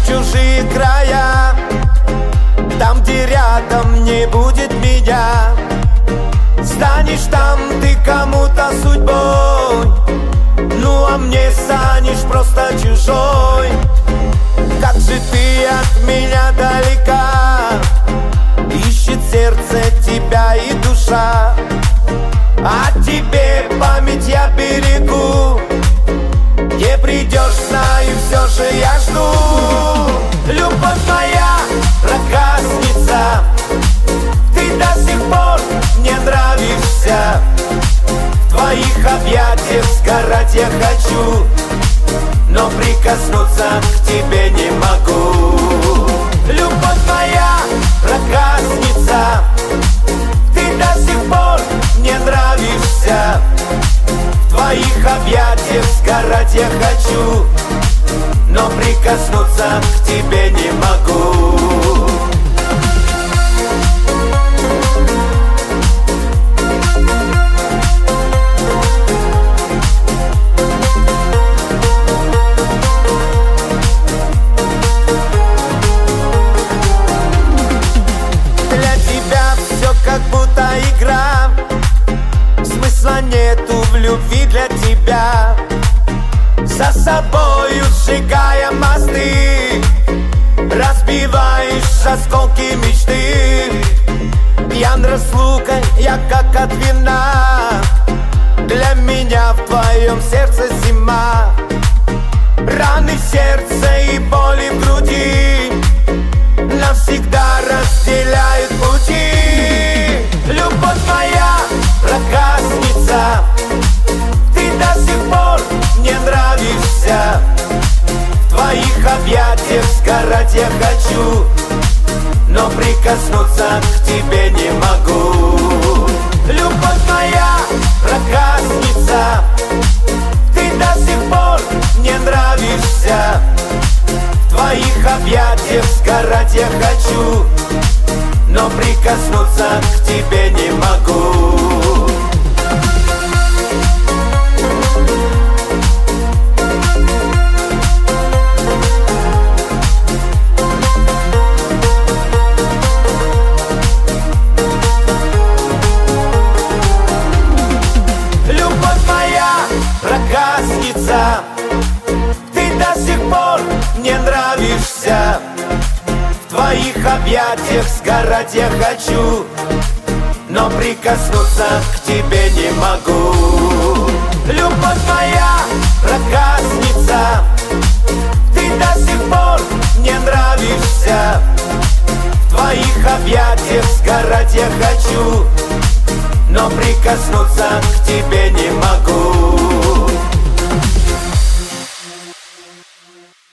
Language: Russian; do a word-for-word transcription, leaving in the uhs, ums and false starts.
чужие края, там, где рядом не будет меня. Станешь там ты кому-то судьбой, ну а мне станешь просто чужой. Как же ты от меня далека, ищет сердце тебя и душа. А тебе память я берегу, не придешь, знаю, все же я жду. Любовь моя, проказница, ты до сих пор мне нравишься. В твоих объятиях сгорать я хочу, но прикоснуться к тебе не могу. Любовь моя, проказница, ты до сих пор мне нравишься. В твоих объятиях сгорать я хочу, но прикоснуться к тебе не могу. Как будто игра, смысла нету в любви для тебя. За собою сжигая мосты, разбиваешь осколки мечты. Пьян разлукой я как от вина, для меня в твоем сердце зима. Раны в сердце и боли в груди навсегда разделяют пути. Любовь моя, проказница, ты до сих пор мне нравишься. В твоих объятиях сгорать я хочу, но прикоснуться к тебе не могу. Любовь моя, проказница, ты до сих пор мне нравишься. В твоих объятиях сгорать я хочу, но прикоснуться к тебе не могу. Любовь моя, проказница, ты до сих пор мне нравишься. В твоих объятиях сгорать я хочу, но прикоснуться к тебе не могу. Любовь моя, проказница, ты до сих пор мне нравишься. В твоих объятиях сгорать я хочу, но прикоснуться к тебе не могу.